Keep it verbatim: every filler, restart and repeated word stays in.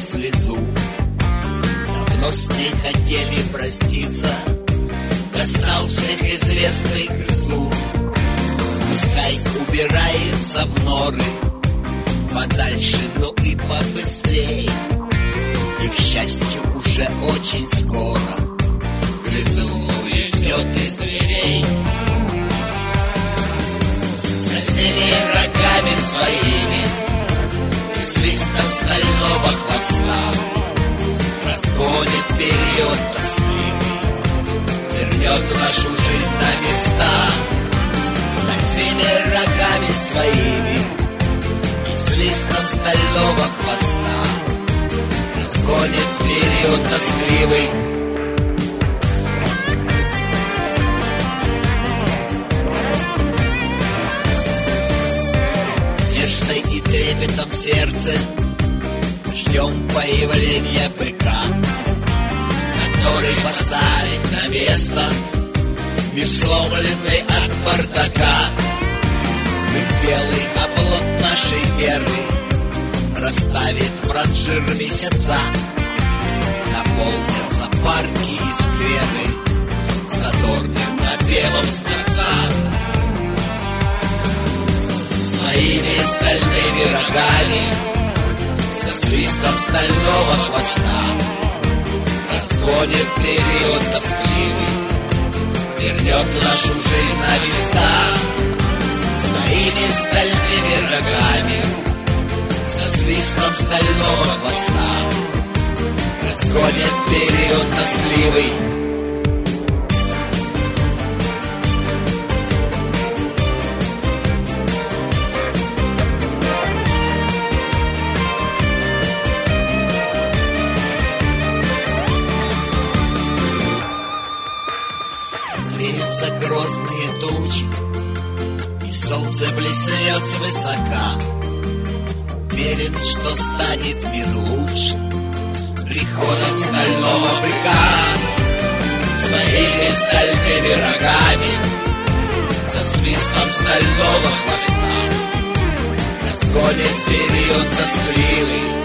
слезу. Давно с ней хотели проститься, достал всех известный грызун. Пускай убирается в норы подальше, но и побыстрей. И, к счастью, уже очень скоро грызун уйдет из дверей. Стальными рогами своими и свистом стального хвоста разгонит период тоскливый, вернет нашу жизнь на места. Стальными рогами своими и свистом стального хвоста разгонит период тоскливый. Нежной и трепетом в сердце ждем появления быка, который поставит на место мир, сломленный от бардака. Бык белый оплот нашей веры расставит бранжир месяца, наполнятся парки и скверы задорным напевом скворца. Своими стальными рогами со свистом стального хвоста разгонит период тоскливый, вернет нашу жизнь на места. Своими стальными рогами со свистом стального хвоста разгонит период тоскливый. Зверятся грозные тучи, и солнце блеснет свысока. Уверен, что станет мир лучше с приходом стального быка. Своими стальными рогами со свистом стального хвоста разгонит период тоскливый,